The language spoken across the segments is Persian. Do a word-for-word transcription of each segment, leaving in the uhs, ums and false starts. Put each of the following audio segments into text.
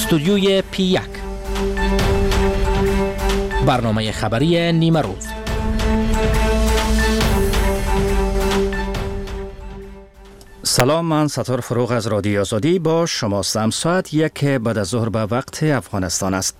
استودیوی پی یک، برنامه خبری نیمه روز. سلام، من ستار فروغ از رادیو آزادی با شما هستم. ساعت یک بعد از ظهر به وقت افغانستان است.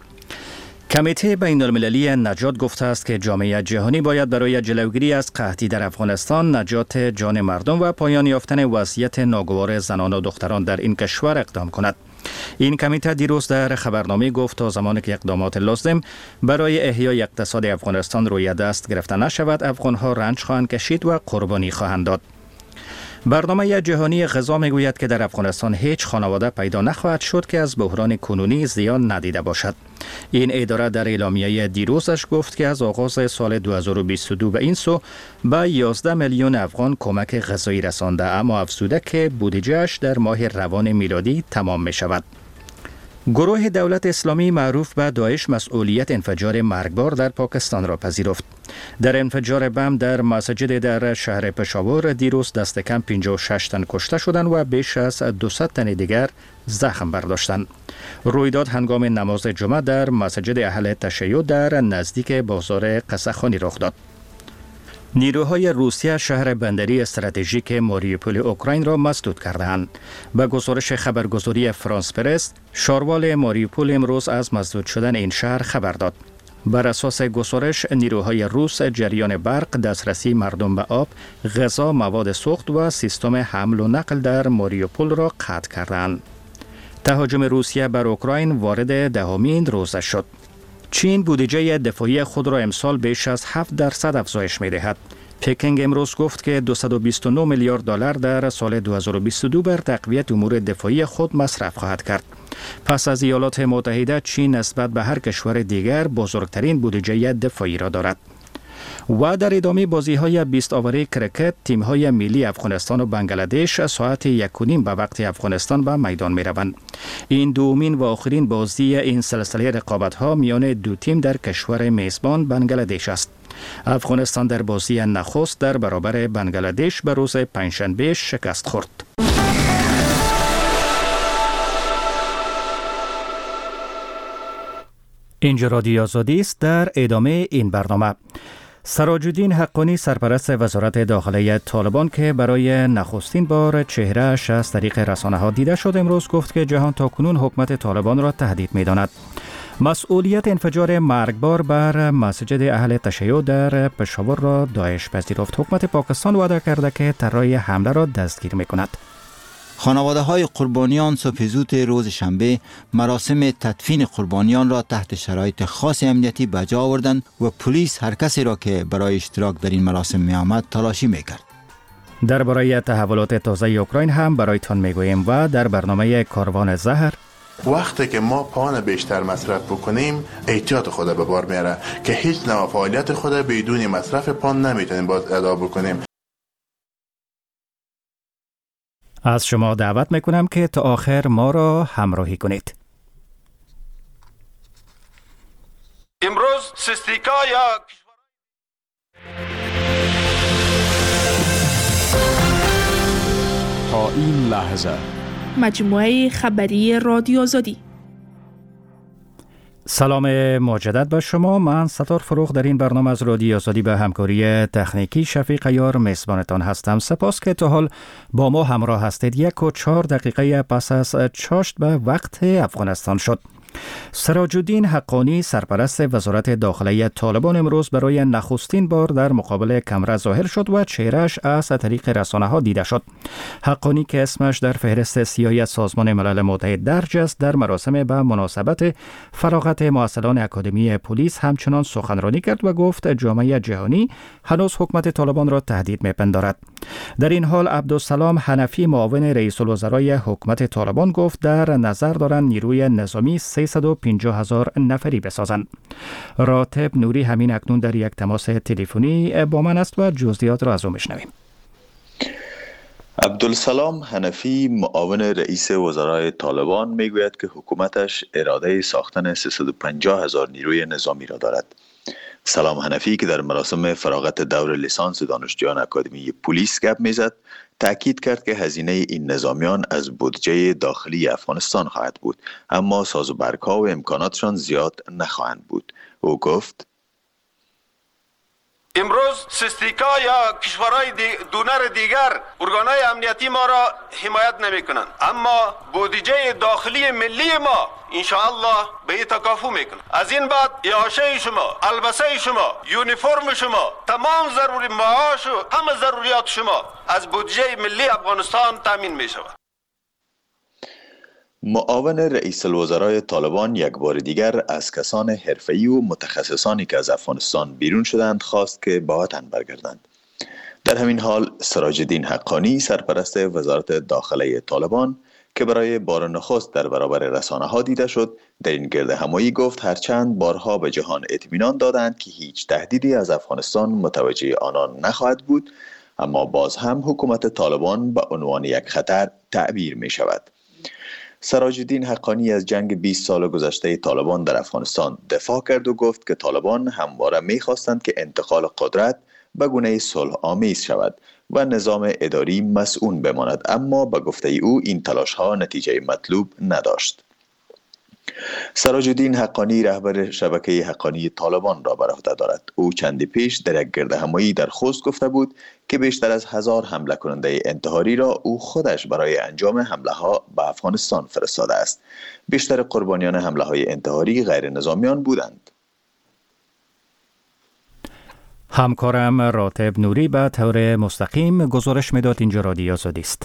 کمیته بین المللی نجات گفته است که جامعه جهانی باید برای جلوگیری از قحطی در افغانستان، نجات جان مردم و پایان یافتن وضعیت ناگوار زنان و دختران در این کشور اقدام کند. این کمیته دیروز در خبرنامه گفت تا زمانی که اقدامات لازم برای احیای اقتصاد افغانستان روی دست گرفته نشود، افغانها رنج خواهند کشید و قربانی خواهند داد. برنامه جهانی غذا میگوید که در افغانستان هیچ خانواده پیدا نخواهد شد که از بحران کنونی زیان ندیده باشد. این اداره در اعلامیه دیروزش گفت که از آغاز سال دو هزار و بیست و دو به این سو به یازده میلیون افغان کمک غذایی رسانده، اما افزوده که بودجه‌اش در ماه روان میلادی تمام می شود. گروه دولت اسلامی معروف به داعش مسئولیت انفجار مرگبار در پاکستان را پذیرفت. در انفجار بم در مسجد در شهر پشاور دیروز دست کم پنجاه و شش تن کشته شدند و بیش از دویست تن دیگر زخم برداشتند. رویداد هنگام نماز جمعه در مسجد اهل تشیع در نزدیک بازار قصه‌خانی رخ داد. نیروهای روسیه شهر بندری استراتژیک ماریوپول اوکراین را مسدود کردند. به گزارش خبرگزاری فرانس پرس، شاروال ماریوپول امروز از مسدود شدن این شهر خبر داد. بر اساس گزارش، نیروهای روس جریان برق، دسترسی مردم به آب، غذا، مواد سوخت و سیستم حمل و نقل در ماریوپول را قطع کردند. تهاجم روسیه بر اوکراین وارد دهمین روزه شد. چین بودجه دفاعی خود را امسال بیش از هفت درصد افزایش می دهد. پکینگ امروز گفت که دویست و بیست و نه میلیارد دلار در سال دو هزار و بیست و دو بر تقویت امور دفاعی خود مصرف خواهد کرد. پس از ایالات متحده، چین نسبت به هر کشور دیگر بزرگترین بودجه دفاعی را دارد. و در ادامه بازی‌های بیست آوره کرکت، تیم‌های ملی افغانستان و بنگلادش ساعت یک و نیم به وقت افغانستان به میدان می‌روند. این دومین و آخرین بازی این سلسله رقابت‌ها میان دو تیم در کشور میزبان بنگلادش است. افغانستان در بازی نخست در برابر بنگلادش به روز پنجشنبه شکست خورد. اینجا رادیو آزادی است. در ادامه این برنامه، سراج‌الدین حقانی سرپرست وزارت داخلی طالبان که برای نخستین بار چهره‌اش از طریق رسانه‌ها دیده شد، امروز گفت که جهان تاکنون حکومت طالبان را تهدید می‌داند. مسئولیت انفجار مرگبار بر مسجد اهل تشیع در پشاور را داعش پذیرفت. حکومت پاکستان وعده کرده که طراح حمله را دستگیر می‌کند. خانواده های قربانیان صبح زود روز شنبه مراسم تدفین قربانیان را تحت شرایط خاص امنیتی به جا آوردند و پلیس هر کسی را که برای اشتراک در این مراسم می آمد تلاشی می کرد. درباره تحولات تازه اوکراین هم برایتان می گوییم و در برنامه کاروان زهر، وقتی که ما پان بیشتر مصرف بکنیم احتیاط خود به بار میاره که هیچ نوع فعالیت خود بدون مصرف پان نمیتونیم باز ادا بکنیم. از شما دعوت میکنم که تا آخر ما را همراهی کنید. امروز سیستیکا یا تا این لحظه مجموعه خبری رادیو آزادی. سلام مجدد به شما. من ستار فروغ در این برنامه از رادیو آزادی به همکاری تکنیکی شفیق عیار میزبانتان هستم. سپاس که تا حال با ما همراه هستید. یک و چهار دقیقه پس از چاشت به وقت افغانستان شد. سراج‌الدین حقانی سرپرست وزارت داخلی طالبان امروز برای نخستین بار در مقابل کامرا ظاهر شد و چهرهش از طریق رسانه‌ها دیده شد. حقانی که اسمش در فهرست سیاهی سازمان ملل متحد درج است، در مراسم به مناسبت فراغت معسلان اکادمی پلیس همچنان سخنرانی کرد و گفت جامعه جهانی هنوز حکومت طالبان را تهدید می‌پندارد. در این حال عبدالسلام حنفی معاون رئیس الوزرای حکومت طالبان گفت در نظر دارند نیروی نظامی سیصد و پنجاه هزار نفری بسازند. راتب نوری همین اکنون در یک تماس تلفنی با من است و جزئیات را از او میشنویم. عبدالسلام حنفی معاون رئیس وزرای طالبان میگوید که حکومتش اراده ساختن سیصد و پنجاه هزار نیروی نظامی را دارد. سلام حنفی که در مراسم فراغت دور لیسانس دانشجویان اکادمی پلیس گپ میزد، تأکید کرد که هزینه این نظامیان از بودجه داخلی افغانستان خواهد بود، اما ساز و برگ‌ها و امکاناتشان زیاد نخواهند بود. او گفت: امروز سیستیکا یا کشورهای دی دونر دیگر ارگانهای امنیتی ما را حمایت نمی کنند، اما بودجه داخلی ملی ما انشاءالله به این تکافو میکنه. از این بعد اعاشه شما، البسه شما، یونیفرم شما، تمام ضروری معاش و همه ضروریات شما از بودجه ملی افغانستان تامین می شود. معاون رئیس الوزرای طالبان یک بار دیگر از کسان حرفه‌ای و متخصصانی که از افغانستان بیرون شدند خواست که به وطن برگردند. در همین حال سراج الدین حقانی، سرپرست وزارت داخله طالبان که برای بار نخست در برابر رسانه‌ها دیده شد، در این گرد همایی گفت هرچند بارها به جهان اطمینان دادند که هیچ تهدیدی از افغانستان متوجه آنان نخواهد بود، اما باز هم حکومت طالبان به عنوان یک خطر تعبیر می شود. سراج الدین حقانی از جنگ بیست سال گذشته طالبان در افغانستان دفاع کرد و گفت که طالبان همواره می‌خواستند که انتقال قدرت به گونه صلح آمیز شود و نظام اداری مسئول بماند، اما به گفته او این تلاش‌ها نتیجه مطلوب نداشت. سراج الدین حقانی رهبر شبکه حقانی طالبان را بر عهده دارد. او چندی پیش در یک گردهمایی در خوست گفته بود که بیشتر از هزار حمله کننده انتحاری را او خودش برای انجام حمله ها به افغانستان فرستاده است. بیشتر قربانیان حمله های انتحاری غیر نظامیان بودند. همکارم راتب نوری به طور مستقیم گزارش میداد. اینجا رادیو آزادی است.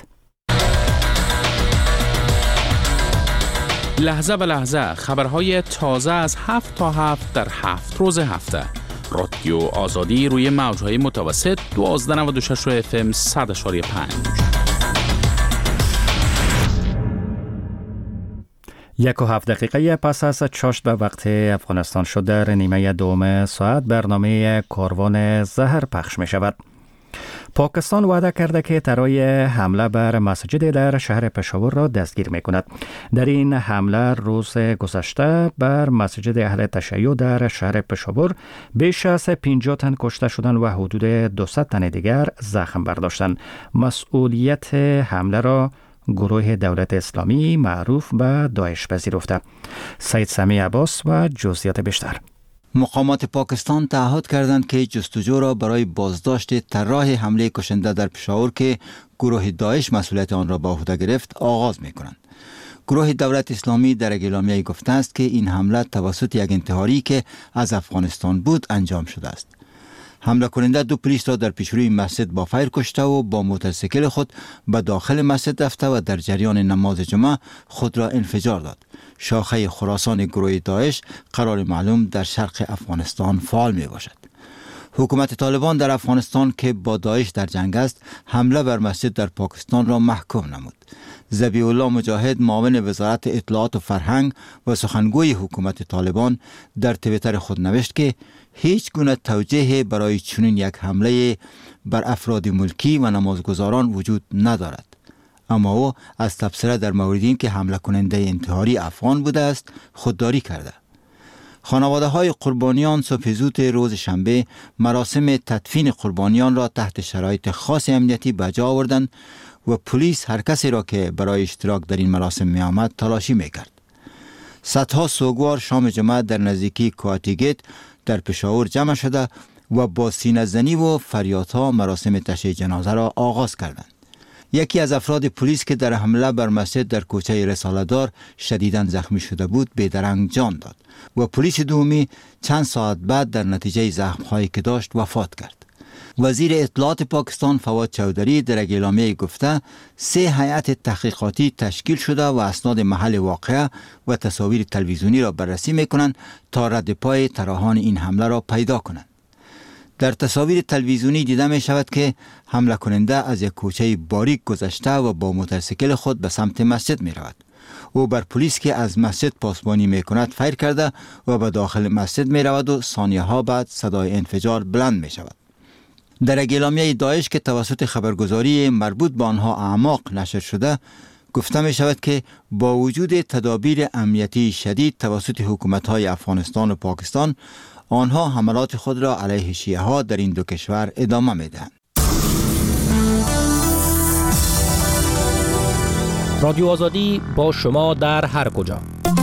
لحظه به لحظه خبرهای تازه از هفت تا هفت در هفت روز هفته. رادیو آزادی روی موجهای متوسط دوازده نود و شش اف ام صد و پنج. یک و هفت دقیقه پس از چاشت به وقت افغانستان شد در نیمه دوم ساعت برنامه کاروان زهر پخش می شود. پاکستان وعده کرده که طرای حمله بر مسجد در شهر پشاور را دستگیر می کند. در این حمله روز گذشته بر مسجد اهل تشیع در شهر پشاور بیش از پنجاه تن کشته شدند و حدود دویست تن دیگر زخم برداشتند. مسئولیت حمله را گروه دولت اسلامی معروف به داعش پذیرفته. سید سمی عباس و جزئیات بیشتر. مقامات پاکستان تعهد کردند که جستجو را برای بازداشت طراح حمله کشنده در پشاور که گروه داعش مسئولیت آن را به عهده گرفت آغاز می کنند. گروه دولت اسلامی در اعلامیه گفته است که این حمله توسط یک انتحاری که از افغانستان بود انجام شده است. حمله کننده دو پلیس را در پیشروی مسجد با فیر کشته و با موتورسیکل خود به داخل مسجد رفته و در جریان نماز جمعه خود را انفجار داد. شاخه خراسان گروه داعش قرار معلوم در شرق افغانستان فعال می باشد. حکومت طالبان در افغانستان که با داعش در جنگ است، حمله بر مسجد در پاکستان را محکوم نمود. ذبیح الله مجاهد، معاون وزارت اطلاعات و فرهنگ و سخنگوی حکومت طالبان، در توییتر خود نوشت که هیچ گونه توجیه برای چنین یک حمله بر افراد ملکی و نمازگزاران وجود ندارد. اما او از تبصره در مورد این که حمله کننده انتحاری افغان بوده است خودداری کرده. خانواده های قربانیان صبح زود روز شنبه مراسم تدفین قربانیان را تحت شرایط خاص امنیتی به جا آوردند و پلیس هر کسی را که برای اشتراک در این مراسم می آمد تلاشی می کرد. صدها سوگوار شام جمعه در نزدیکی کواتیگیت در پشاور جمع شده و با سینه زنی و فریادها مراسم تشییع جنازه را آغاز کردند. یکی از افراد پلیس که در حمله بر مسجد در کوچه رساله‌دار شدیداً زخمی شده بود بیدرنگ جان داد و پلیس دومی چند ساعت بعد در نتیجه زخم‌هایی که داشت وفات کرد. وزیر اطلاعات پاکستان فواد چودری در اعلامیه گفته سه هیئت تحقیقاتی تشکیل شده و اسناد محل واقعه و تصاویر تلویزیونی را بررسی می‌کنند تا رد پای طراحان این حمله را پیدا کنند. در تصاویر تلویزیونی دیده می شود که حمله کننده از یک کوچه باریک گذشته و با موتورسیکل خود به سمت مسجد می رود. او بر پلیس که از مسجد پاسبانی می کند فیر کرده و به داخل مسجد می رود و ثانیه ها بعد صدای انفجار بلند می شود. در اعلامیه داعش که توسط خبرگزاری مربوط به آنها اعماق نشر شده گفته می شود که با وجود تدابیر امنیتی شدید توسط حکومت‌های افغانستان و پاکستان، آنها حملات خود را علیه شیعه ها در این دو کشور ادامه میدهند. رادیو آزادی با شما در هر کجا.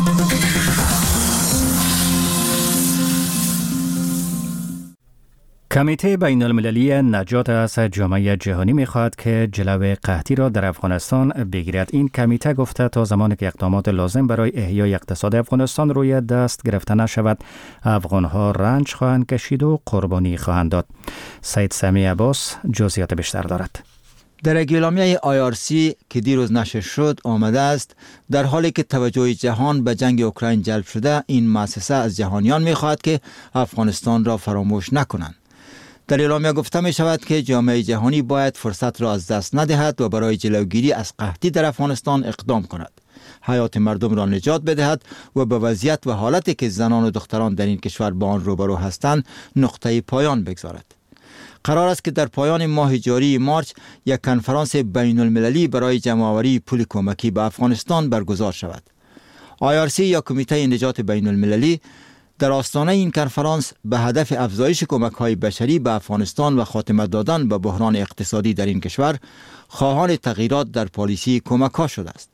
کمیته بین المللی نجات از جامعه جهانی می‌خواهد که جلوی قحطی را در افغانستان بگیرد. این کمیته گفته تا زمانی که اقدامات لازم برای احیای اقتصاد افغانستان روی دست گرفته نشود، افغان‌ها رنج خواهند کشید و قربانی خواهند داد. سید سمی عباس جزئیات بیشتر دارد. در اعلامیه آی آر سی که دیروز نشر شد آمده است در حالی که توجه جهان به جنگ اوکراین جلب شده، این مؤسسه از جهانیان می‌خواهد که افغانستان را فراموش نکنند. در اعلامیه گفته می شود که جامعه جهانی باید فرصت را از دست ندهد و برای جلوگیری از قحطی در افغانستان اقدام کند. حیات مردم را نجات بدهد و به وضعیت و حالتی که زنان و دختران در این کشور با آن روبرو هستند نقطه پایان بگذارد. قرار است که در پایان ماه جاری مارچ یک کنفرانس بین المللی برای جمع‌آوری پول کمکی به افغانستان برگزار شود. آی آر سی یا کمیته نجات بین المللی در آستانه این کنفرانس به هدف افزایش کمک‌های بشری به افغانستان و خاتمه دادن به بحران اقتصادی در این کشور خواهان تغییرات در پالیسی کمک‌ها شده است.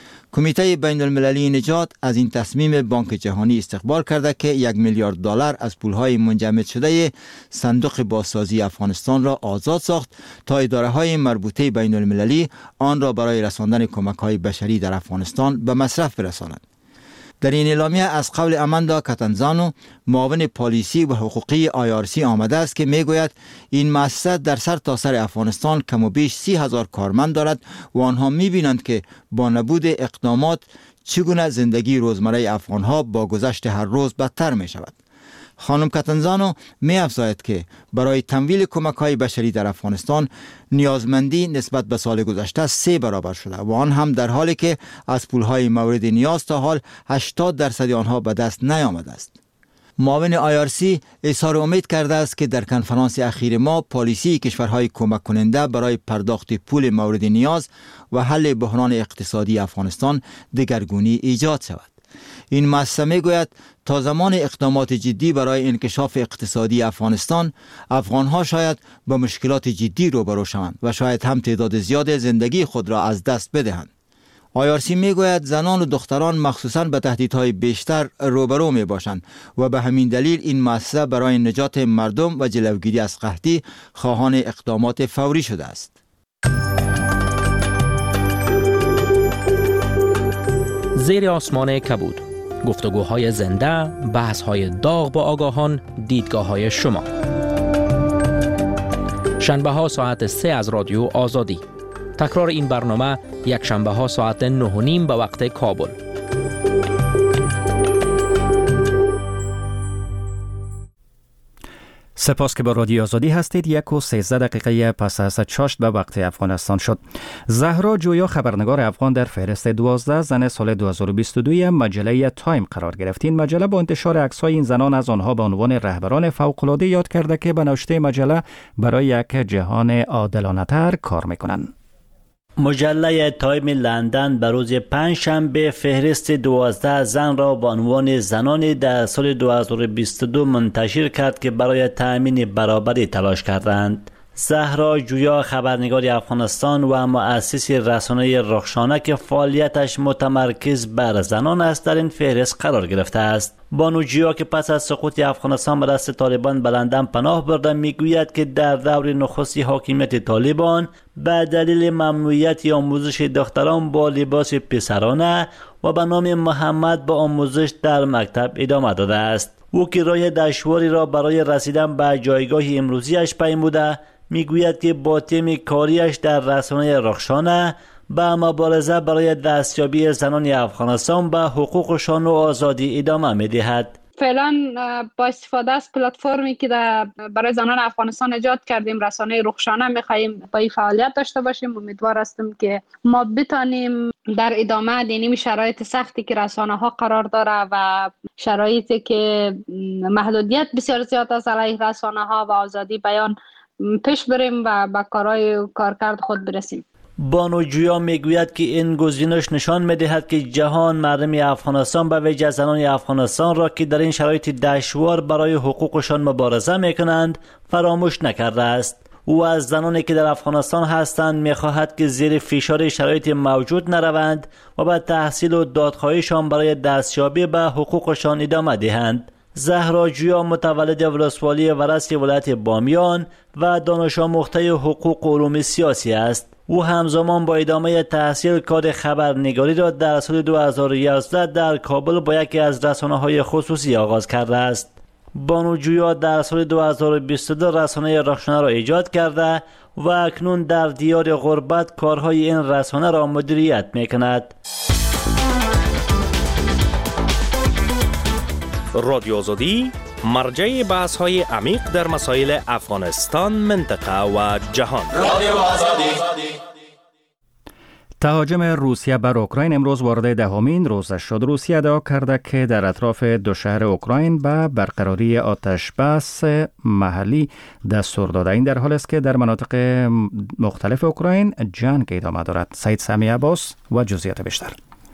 کمیته بین المللی نجات از این تصمیم بانک جهانی استقبال کرده که یک میلیارد دلار از پولهای منجمد شده صندوق بازسازی افغانستان را آزاد ساخت تا اداره‌های مربوطه بین المللی آن را برای رساندن کمک‌های بشری در افغانستان به مصرف برسانند. در این اعلامیه از قول اماندا کاتنزانو، معاون پالیسی و حقوقی آی آر سی آمده است که میگوید این مؤسسه در سر تا سر افغانستان کم و بیش سی هزار کارمند دارد و آنها میبینند که با نبود اقدامات چگونه زندگی روزمره افغانها با گذشت هر روز بدتر می شود. خانم کاتنزانو می افزاید که برای تمویل کمک‌های بشری در افغانستان نیازمندی نسبت به سال گذشته سه برابر شده و آن هم در حالی که از پول‌های مورد نیاز تا حال هشتاد درصد آنها به دست نیامده است. معاون آی آر سی اظهار امید کرده است که در کنفرانس اخیر ما پالیسی کشورهای کمک کننده برای پرداخت پول مورد نیاز و حل بحران اقتصادی افغانستان دگرگونی ایجاد شود. این مؤسسه میگوید تا زمان اقدامات جدی برای انکشاف اقتصادی افغانستان، افغانها شاید با مشکلات جدی روبرو شوند و شاید هم تعداد زیاد زندگی خود را از دست بدهند. آی آر سی میگوید زنان و دختران مخصوصاً به تهدیدهای بیشتر روبرو می باشند و به همین دلیل این مؤسسه برای نجات مردم و جلوگیری از قحطی خواهان اقدامات فوری شده است. زیر آسمان کبود، گفتگوهای زنده، بحث‌های داغ با آگاهان، دیدگاه‌های شما. شنبه ها ساعت سه از رادیو آزادی. تکرار این برنامه یک شنبه ها ساعت نه و نیم به وقت کابل. سپاس که با رادیو آزادی هستید. یک و سیزده دقیقه پس از چاشت به وقت افغانستان شد. زهرا جویا خبرنگار افغان در فهرست دوازده زن سال دو هزار و بیست و دو مجله تایم قرار گرفت. این مجله با انتشار عکس‌های این زنان از آنها به عنوان رهبران فوق‌العاده یاد کرده که به نوشته مجله برای یک جهان عادلانه‌تر کار می‌کنند. مجله تایم لندن به روز پنجشنبه فهرست دوازده زن را با عنوان زنان در سال دو هزار و بیست و دو منتشر کرد که برای تأمین برابری تلاش کردند. زهرا جویا خبرنگار افغانستان و مؤسس رسانه رخشانه که فعالیتش متمرکز بر زنان است در این فهرست قرار گرفته است. بانو جویا که پس از سقوط افغانستان به دست طالبان به لندن پناه برده میگوید که در دور نخستی حاکمیت طالبان به دلیل ممنوعیت آموزش دختران با لباس پسرانه و به نام محمد با آموزش در مکتب ادامه داده است. او که راه دشواری را برای رسیدن به جایگاه امروزیش پیموده میگوید که با تیم کاریش در رسانه رخشانه به مبارزه برای دستیابی زنان افغانستان به حقوقشان و آزادی ادامه میدهد. فعلا با استفاده از پلتفرمی که برای زنان افغانستان ایجاد کردیم، رسانه رخشانه، میخواییم با این فعالیت داشته باشیم. امیدوار هستم که ما بتانیم در ادامه دینیم شرایط سختی که رسانه ها قرار داره و شرایطی که محدودیت بسیار زیاد از علیه رسانه ها و آزادی بیان پیش بریم و به کارهای کارکرد خود برسیم. بانو جویا میگوید که این گزینش نشان میدهد که جهان مردم افغانستان به ویژه زنان افغانستان را که در این شرایط دشوار برای حقوقشان مبارزه میکنند فراموش نکرده است. او از زنانی که در افغانستان هستند میخواهد که زیر فشار شرایط موجود نروند و به تحصیل و دادخواهیشان برای دستیابی به حقوقشان ادامه دهند. زهرا جویا متولد ولسوالی ورس ولایت بامیان و دانش آموخته حقوق و علوم سیاسی است. او همزمان با ادامه تحصیل کار خبرنگاری را در سال دو هزار و یازده در کابل با یکی از رسانه‌های خصوصی آغاز کرده است. بانو جویا در سال دو هزار و بیست و دو رسانه رخشانه را ایجاد کرده و اکنون در دیار غربت کارهای این رسانه را مدیریت می‌کند. رادیو آزادی مرجع بحث‌های عمیق در مسائل افغانستان، منطقه و جهان. رادیو آزادی. تهاجم روسیه بر اوکراین امروز وارد دهمین روزش شد. روسیه ادعا کرده که در اطراف دو شهر اوکراین به برقراری آتش بس محلی دستور داده. این در حالی است که در مناطق مختلف اوکراین جنگ ادامه دارد. سعید سمی عباس و جزئیات بیشتر.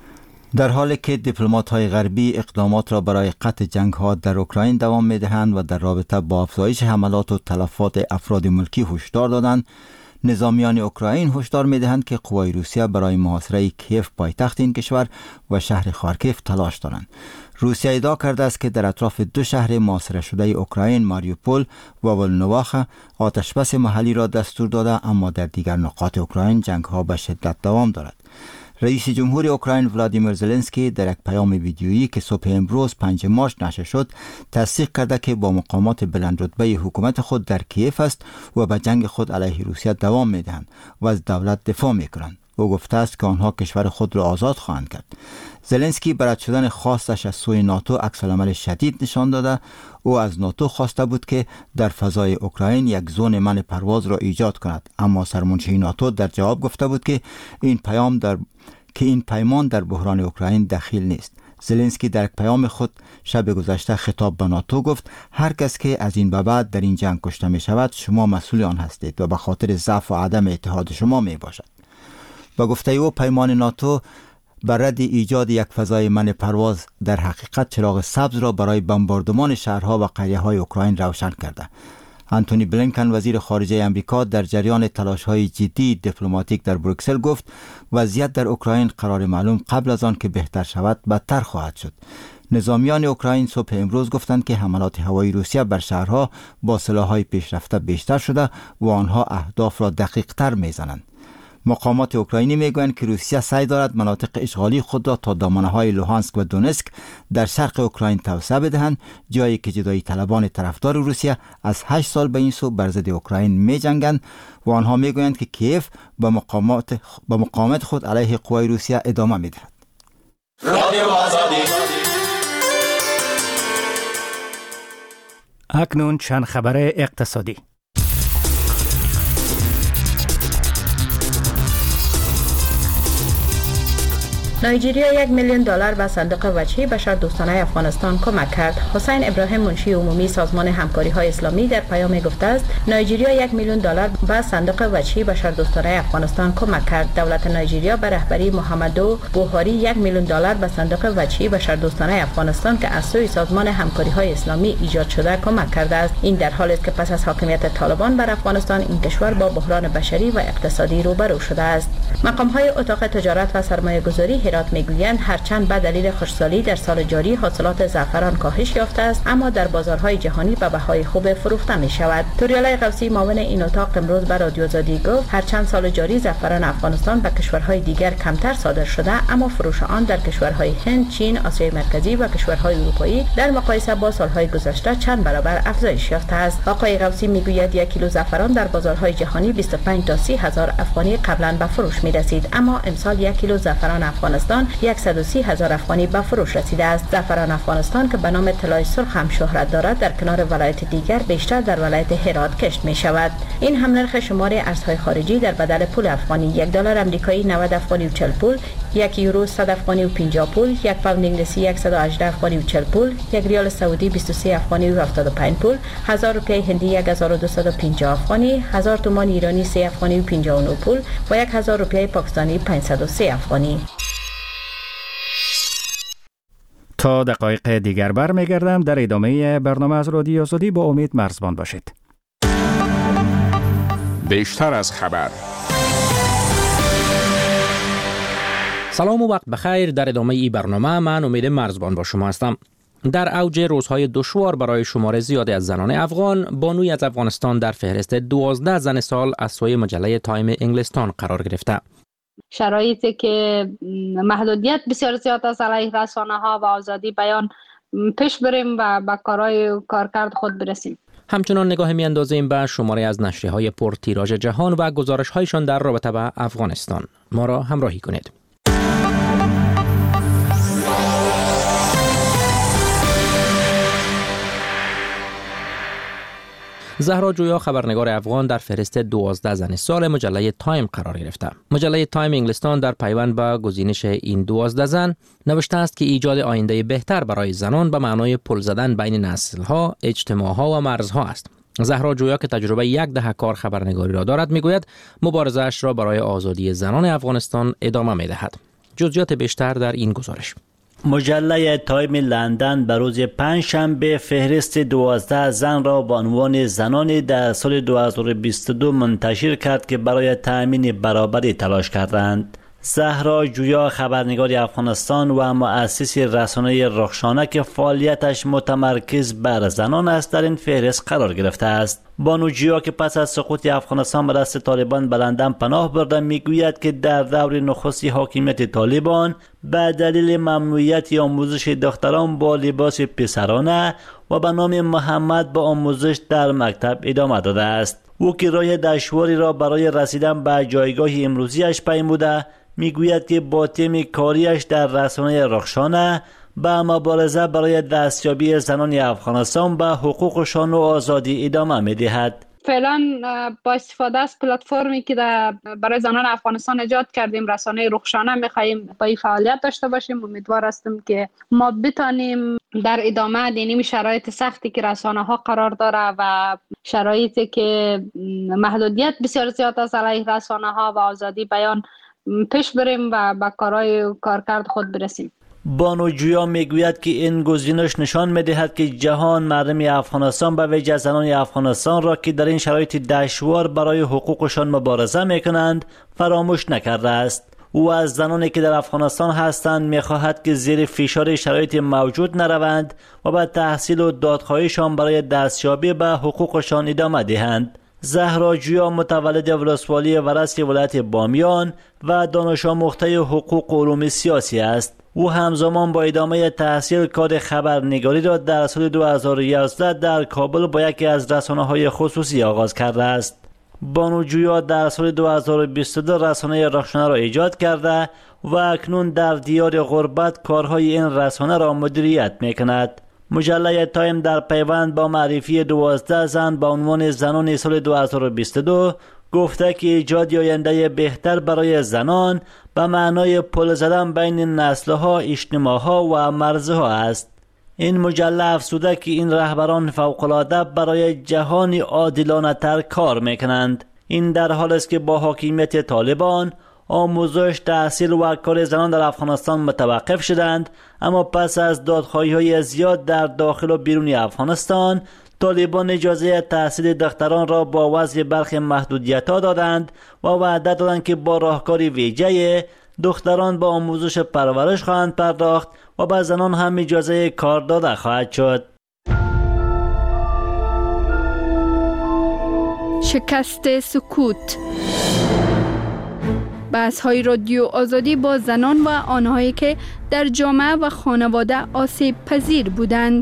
در حالی که دیپلمات‌های غربی اقدامات را برای قطع جنگ‌ها در اوکراین دوام می‌دهند و در رابطه با افزایش حملات و تلفات افراد ملکی هشدار دادند، نظامیان اوکراین هشدار می‌دهند که قوای روسیه برای محاصره کیف پایتخت این کشور و شهر خارکیف تلاش دارند. روسیه ادعا کرده است که در اطراف دو شهر محاصره شده اوکراین، ماریوپول و ولنواخه، آتشبس محلی را دستور داده، اما در دیگر نقاط اوکراین جنگ‌ها به شدت دوام دارد. رئیس جمهور اوکراین ولادیمیر زلنسکی در یک پیام ویدیویی که صبح امروز پنجم مارس نشر شد تصدیق کرده که با مقامات بلند رتبه حکومت خود در کیف است و به جنگ خود علیه روسیه دوام می‌دهند و از دولت دفاع می‌کنند. او گفته است که آنها کشور خود را آزاد خواهند کرد. زلنسکی برد شدن خواستش از سوی ناتو عکس‌العمل شدید نشان داده. او از ناتو خواسته بود که در فضای اوکراین یک زون منع پرواز را ایجاد کند، اما سرمنشی ناتو در جواب گفته بود که این پیام در که این پیمان در بحران اوکراین دخیل نیست. زلنسکی در پیام خود شب گذشته خطاب به ناتو گفت هر کس که از این به بعد در این جنگ کشته می شود شما مسئول آن هستید و به خاطر ضعف و عدم اتحاد شما می باشد. با گفته او پیمان ناتو بر رد ایجاد یک فضای منع پرواز در حقیقت چراغ سبز را برای بمباردمان شهرها و قریه‌های اوکراین روشن کرده. آنتونی بلینکن وزیر خارجه امریکا در جریان تلاش‌های جدی دیپلماتیک در بروکسل گفت وضعیت در اوکراین قرار معلوم قبل از آن که بهتر شود بدتر خواهد شد. نظامیان اوکراین صبح امروز گفتند که حملات هوایی روسیه بر شهرها با سلاح‌های پیشرفته بیشتر شده و آنها اهداف را دقیق‌تر می‌زنند. مقامات اوکراینی میگویند که روسیه سعی دارد مناطق اشغالی خود را تا دامنه‌های لوهانسک و دونسک در شرق اوکراین توسعه بدهند، جایی که جدایی طلبان طرفدار روسیه از هشت سال به این سو بر ضد اوکراین می‌جنگند و آنها میگویند که کیف با مقامات با مقاومت خود علیه قوای روسیه ادامه می‌دهد. رادیو آزادی. اکنون چند خبر اقتصادی. نایجریا یک میلیون دلار به صندوق وجهی بشردوستانه افغانستان کمک کرد. حسین ابراهیم منشی عمومی سازمان همکاری‌های اسلامی در پیام گفته است نایجریا یک میلیون دلار به صندوق وجهی بشردوستانه افغانستان کمک کرد. دولت نایجریا به رهبری محمدو بوهاری یک میلیون دلار به صندوق وجهی بشردوستانه افغانستان که از سوی سازمان همکاری‌های اسلامی ایجاد شده کمک کرده است. این در حالی است که پس از حاکمیت طالبان بر افغانستان این کشور با بحران بشری و اقتصادی روبرو شده است. مقام‌های اتاق تجارت و سرمایه‌گذاری هرات میگویند هرچند به دلیل خشکسالی در سال جاری حاصلات زعفران کاهش یافته است، اما در بازارهای جهانی به بهای خوب فروخته می شود. توریالای قوسی معاون این اتاق امروز به رادیو آزادی گفت هرچند سال جاری زعفران افغانستان به کشورهای دیگر کمتر صادر شده، اما فروش آن در کشورهای هند، چین، آسیای مرکزی و کشورهای اروپایی در مقایسه با سالهای گذشته چند برابر افزایش یافته است. آقای قوسی میگوید یک کیلو زعفران در بازارهای جهانی بیست و پنج تا سی هزار افغانی قبلا به فروش می رسید، اما امسال یک کیلو زعفران افغانستان افغانستان صد و سی هزار افغانی به فروش رسیده است. زعفران افغانستان که به نام طلای سرخ هم شهرت دارد در کنار ولایت دیگر بیشتر در ولایت هرات کشت می شود. این هم نرخ شمار ارزهای خارجی در بدل پول افغانی: یک دلار آمریکایی نود افغانی و چهل پول، یک یورو صد افغانی و پنجاه پول، یک پوند انگلیسی صد و هجده افغانی و چهل پول، یک ریال سعودی بیست و سه افغانی و هفتاد و پنج پول، هزار روپیه هندی یک هزار و دویست و پنجاه افغانی، هزار تومان ایرانی سه افغانی و پنجاه و نه پول و یک هزار روپیه پاکستانی پانصد و سه افغانی. تا دقایق دیگر برمیگردم. در ادامه برنامه از رادیو آزادی با امید مرزبان باشید. بیشتر از خبر. سلام و وقت بخیر. در ادامه ای برنامه من امید مرزبان با شما هستم. در اوج روزهای دشوار برای شمار زیادی از زنان افغان، بانوی از افغانستان در فهرست دوازده زن سال از سوی مجله تایم انگلستان قرار گرفته. شرایطی که محدودیت بسیار زیاد از علیه رسانه ها و آزادی بیان پیش بریم و به کارهای کارکرد خود برسیم. همچنان نگاه می اندازیم به شماره از نشریه های پر تیراژ جهان و گزارش هایشان در رابطه با افغانستان. ما را همراهی کنید. زهرا جویا خبرنگار افغان در فهرست دوازده زن سال مجله تایم قرار گرفته. مجله تایم انگلستان در پیوند به گزینش این دوازده زن نوشته است که ایجاد آینده بهتر برای زنان به معنای پل زدن بین نسل‌ها، اجتماع‌ها و مرزها است. زهرا جویا که تجربه یک دهه کار خبرنگاری را دارد میگوید مبارزه‌اش را برای آزادی زنان افغانستان ادامه می‌دهد. جزئیات بیشتر در این گزارش. مجله تایم لندن به روز پنجشنبه فهرست دوازده زن را با عنوان زنان در سال دو هزار و بیست و دو منتشر کرد که برای تأمین برابری تلاش کردند. زهرا جویا خبرنگار افغانستان و مؤسس رسانه رخشانه که فعالیتش متمرکز بر زنان است در این فهرست قرار گرفته است. بانو جویا که پس از سقوط افغانستان به دست طالبان به لندن پناه برده میگوید که در دور نخستی حاکمیت طالبان به دلیل ممنوعیت آموزش دختران با لباس پسرانه و به نام محمد با آموزش در مکتب ادامه داده است. او که راه دشواری را برای رسیدن به جایگاه امروزیش پیموده میگوید که با تیم کاریش در رسانه رخشانه به مبارزه برای دستیابی زنان افغانستان به حقوقشان و آزادی ادامه می‌دهد. فعلا با استفاده از پلتفرمی که برای زنان افغانستان ایجاد کردیم، رسانه رخشانه، می‌خواهیم با این فعالیت داشته باشیم. امیدوار هستیم که ما بتانیم در ادامه دینیم شرایط سختی که رسانه ها قرار داره و شرایطی که محدودیت بسیار زیاد از علیه رسانه ها و آزادی بیان پیش بریم و به کارهای کارکرد خود برسیم. بانو جویا میگوید که این گزینش نشان میدهد که جهان مردم افغانستان به ویژه زنان افغانستان را که در این شرایط دشوار برای حقوقشان مبارزه میکنند فراموش نکرده است. او از زنانی که در افغانستان هستند میخواهد که زیر فشار شرایط موجود نروند و به تحصیل و دادخواهیشان برای دستیابی به حقوقشان ادامه دهند. زهرا جویا متولد ولسوالی ورس ولایت بامیان و دانش آموخته حقوق و علوم سیاسی است. او همزمان با ادامه تحصیل کار خبرنگاری را در سال دو هزار و یازده در کابل با یکی از رسانه‌های خصوصی آغاز کرده است. بانو جویا در سال دو هزار و بیست و دو رسانه رخشانه را ایجاد کرده و اکنون در دیار غربت کارهای این رسانه را مدیریت می‌کند. مجله تایم در پیوند با معرفی دوازده زن با عنوان زنان سال دو هزار و بیست و دو گفته که ایجاد آینده بهتر برای زنان به معنای پل زدن بین نسل‌ها، اجتماع‌ها و مرزها است. این مجله افزوده که این رهبران فوق‌العاده برای جهانی عادلانه تر کار میکنند. این در حال است که با حاکمیت طالبان آموزش، تحصیل و کار زنان در افغانستان متوقف شدند، اما پس از دادخواهی‌های زیاد در داخل و بیرون افغانستان طالبان اجازه تحصیل دختران را با وضع برخی محدودیت‌ها دادند و وعده دادند که با راهکار ویژه دختران با آموزش پرورش خواهند پرداخت و به زنان هم اجازه کار داده خواهد شد. شکست سکوت. بحث‌های رادیو آزادی با زنان و آنهایی که در جامعه و خانواده آسیب پذیر بودند.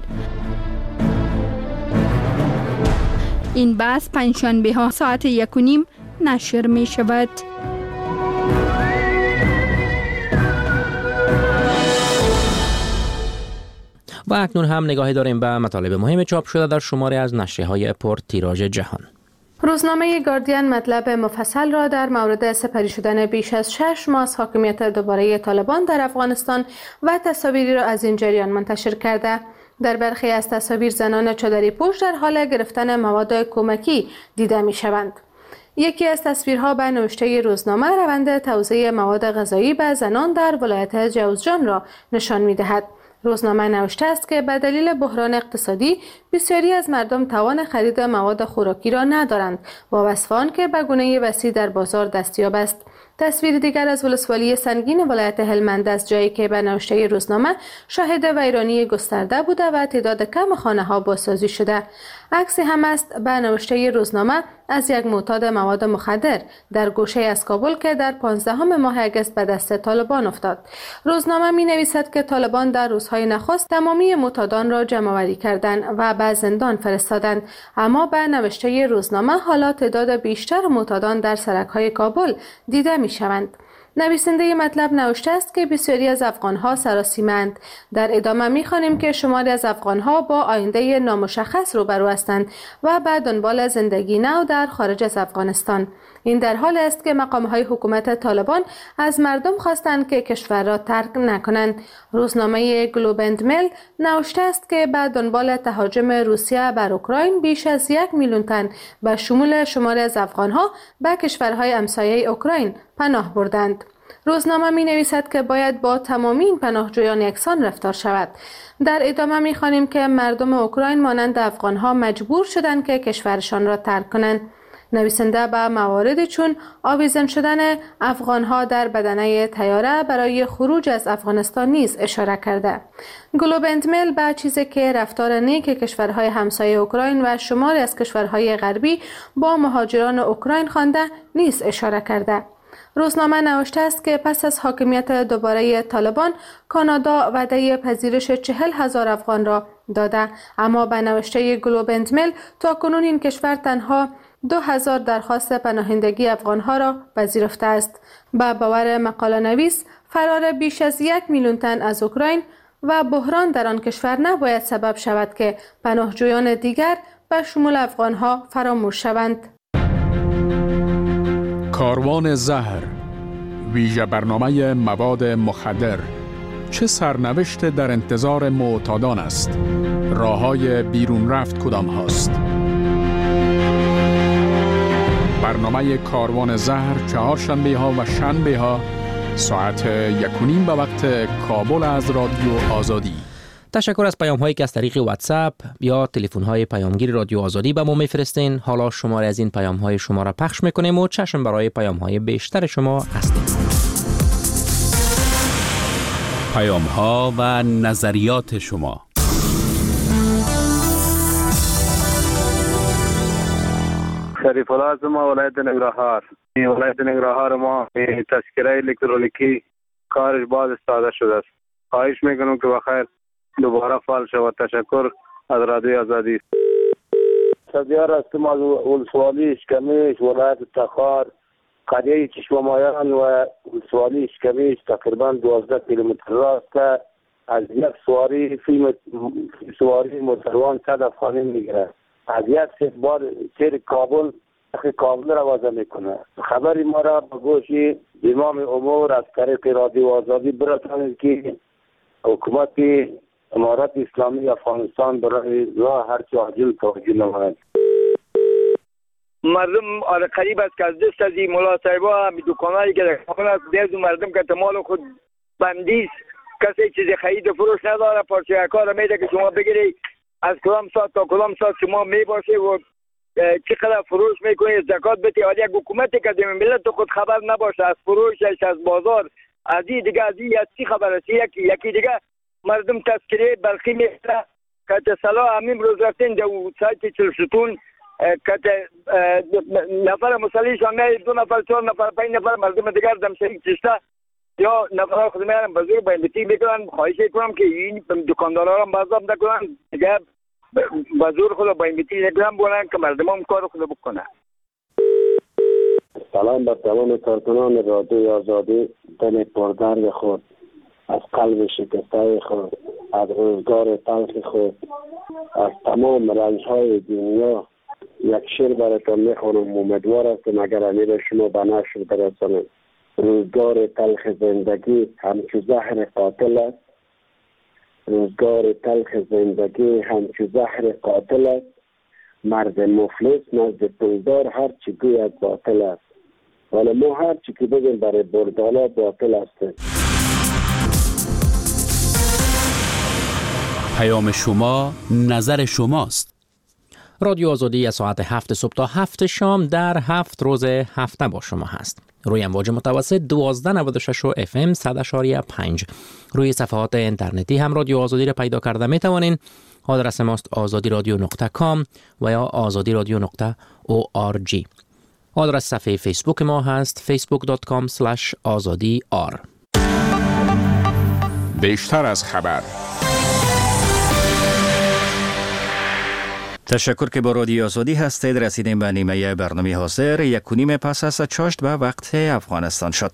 این بحث پنجشنبه ها ساعت یک و نیم نشر می شود. و اکنون هم نگاهی داریم به مطالب مهم چاپ شده در شماری از نشریه‌های پر تیراژ جهان. روزنامه گاردین مطلب مفصل را در مورد سپری شدن بیش از شش ماه از حاکمیت دوباره طالبان در افغانستان و تصاویری را از این جریان منتشر کرده. در برخی از تصاویر زنان چادری پوش در حال گرفتن مواد کمکی دیده می شوند. یکی از تصویرها به نوشته روزنامه روند توزیع مواد غذایی به زنان در ولایت جوزجان را نشان می دهد. روزنامه نوشته است که به دلیل بحران اقتصادی بسیاری از مردم توان خرید مواد خوراکی را ندارند و وصف آن که به گونه وسیع در بازار دستیاب است. تصویر دیگر از ولسوالی سنگین ولایت هلمند است، جایی که به نوشته روزنامه شاهد ویرانی گسترده بوده و تعداد کم خانه‌ها بازسازی شده. عکسی هم است به نوشته روزنامه از یک معتاد مواد مخدر در گوشه از کابل که در پانزدهم ماه اگست به دست طالبان افتاد. روزنامه می نویسد که طالبان در روزهای نخست تمامی معتادان را جمع‌آوری کردند و به زندان فرستادند، اما به نوشته روزنامه حالا تعداد بیشتر معتادان در سرک‌های کابل دیده می شوند. نویسنده مطلب نوشته است که بسیاری از افغان‌ها سراسیمه‌اند. در ادامه می‌خوانیم که شماری از افغان‌ها با آینده نامشخص روبرو هستند و به دنبال زندگی نو در خارج از افغانستان. این در حال است که مقام‌های حکومت طالبان از مردم خواستند که کشور را ترک نکنند. روزنامه گلوب اند میل نوشته است که به دنبال تهاجم روسیه بر اوکراین بیش از یک میلیون تن به شمول شماری از افغان‌ها به کشورهای همسایه اوکراین پناه بردند. روزنامه می نویسد که باید با تمامی این پناهجویان یکسان رفتار شود. در ادامه می خوانیم که مردم اوکراین مانند افغان‌ها مجبور شدند که کشورشان را ترک کنند. نویسنده به موارد چون آویزان شدن افغان‌ها در بدنه طیاره برای خروج از افغانستان نیز اشاره کرده. گلوب اند میل به چیزی که رفتار نیک کشورهای همسایه اوکراین و شماری از کشورهای غربی با مهاجران اوکراین خوانده نیز اشاره کرده. روزنامه نوشته است که پس از حاکمیت دوباره طالبان کانادا وعده پذیرش چهل هزار افغان را داده، اما به نوشته گلوب اند میل تا کنون این کشور تنها دو هزار درخواست پناهندگی افغانها را پذیرفته است. به باور مقاله نویس، فرار بیش از یک میلیون تن از اوکراین و بحران در آن کشور نباید سبب شود که پناهجویان دیگر به شمول افغانها فراموش شوند. کاروان زهر، ویژه برنامه مواد مخدر، چه سرنوشت در انتظار معتادان است؟ راه‌های بیرون رفت کدام هاست؟ برنامه کاروان زهر چهارشنبه ها و شنبه ها ساعت یک و نیم به وقت کابل از رادیو آزادی. تشکر از پیام هایی که از طریق واتساپ یا تلفن های پیامگیر رادیو آزادی به ما میفرستین. حالا شماره از این پیام های شما را پخش میکنیم و چشم برای پیام های بیشتر شما هستیم. پیام ها و نظریات شما. شریف الله از ما ولایت ننگرهار. این ولایت ننگرهار ما تذکره الکترونیکی کارش باز استفاده شده است. خواهش میکنم که بخیر دوباره فعال شود. تشکر از رادیو آزادی. صدیار هستم از ولسوالی اشکمیش ولایت تخار. قریه چشمامایان و ولسوالی اشکمیش تقریبا دوازده کیلومتر راست که از یک سواری فیلم سواری موتروان صد افغانی میگیره. از یک بار سیر کابل کابل را وضع میکنه. خبری ما را به گوش امام امور از طریق رادیو آزادی برسانید که حکومت امارت اسلامی افغانستان برای راه هرچه عاجل توجه نماید. مردم آره قریب است که از دست از این ملا صاحبا همی دکانهایی که در کابل است دیز مردم که تمال خود بندیست، کسی چیزی خرید فروش نداره. پارچه کار میده که شما بگیری از کدام ساعت تا کدام ساعت شما میباشی و چقدر فروش میکنی زکات بدی. حالا یک حکومتی که در ملت خود خبر نباشه از فروشش از بازار از این دیگه از این چی خبر است. یکی یکی دیگه مردم تذکره برقی میکنه که صلاح همین روز رفتین در سایت چلستون که نفر مسئولیشان میاد دو نفر چهار نفر پنج نفر مردم دیگر دم شریک چشته یا نفر خود میارن بزرگ با انبتی میکنن. خواهش کنم که این دکاندارا را بازداب نکنن دیگه بزرگ خود با انبتی نکنن بولن که مردم هم کار خود بکنن. سلام بر تمام کارکنان رادیو آزادی. دل پردرد خود از قلب شکسته خود از روزگار تلخ خود از تمام رنج‌های دنیا یک شعر براتون میخوانم. امیدوار هستم اگر امیر شما به نشر برسانید. روزگار تلخ زندگی همچو زهر قاتل است، روزگار تلخ زندگی همچو زهر قاتل است، مرد مفلس نزد پولدار هر چی گوید باطل است، ولی ما هر چی که بگیم برای بردالا باطل است. پیام شما، نظر شماست. رادیو آزادی از ساعت هفت صبح تا هفت شام در هفت روز هفته با شما هست. روی امواج متوسط دوازده نود و شش و اف ام صد اشاری پنج. روی صفحات اینترنتی هم رادیو آزادی را پیدا کرده می توانین. آدرس ماست آزادی رادیو نقطه کام و یا آزادی رادیو نقطه او آر جی. آدرس صفحه فیسبوک ما هست فیسبوک دات کام اسلش آزادی آر. بیشتر از خبر. تشکر که با رادیو آزادی هستید. رسیدیم به نیمه برنامه حاضر. یک و نیم پس از چاشت به وقت افغانستان شد.